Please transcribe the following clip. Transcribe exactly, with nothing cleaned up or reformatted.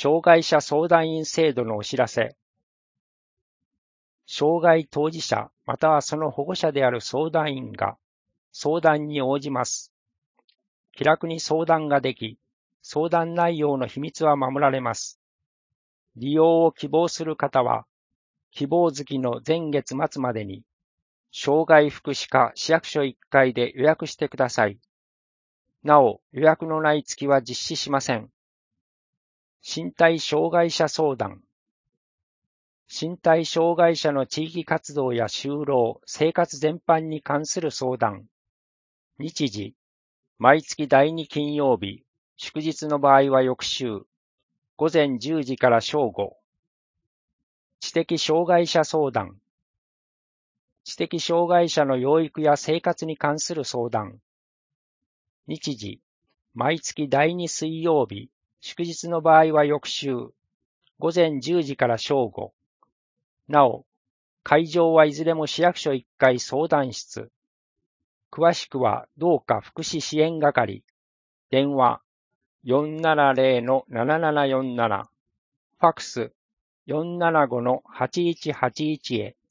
障害者相談員制度のお知らせ。障害当事者またはその保護者である相談員が相談に応じます。気楽に相談ができ、相談内容の秘密は守られます。利用を希望する方は、希望月の前月末までに、障害福祉課市役所いっかいで予約してください。なお、予約のない月は実施しません。身体障害者相談。身体障害者の地域活動や就労、生活全般に関する相談。日時、毎月だいに金曜日、祝日の場合は翌週、ごぜんじゅうじから正午。知的障害者相談。知的障害者の養育や生活に関する相談。日時、毎月だいに水曜日、祝日の場合は翌週、ごぜんじゅうじから正午。なお、会場はいずれも市役所いっかい相談室。詳しくは同課福祉支援係。電話 よんななぜろのななななよんなな。ファックス よんななごのはちいちはちいち へ。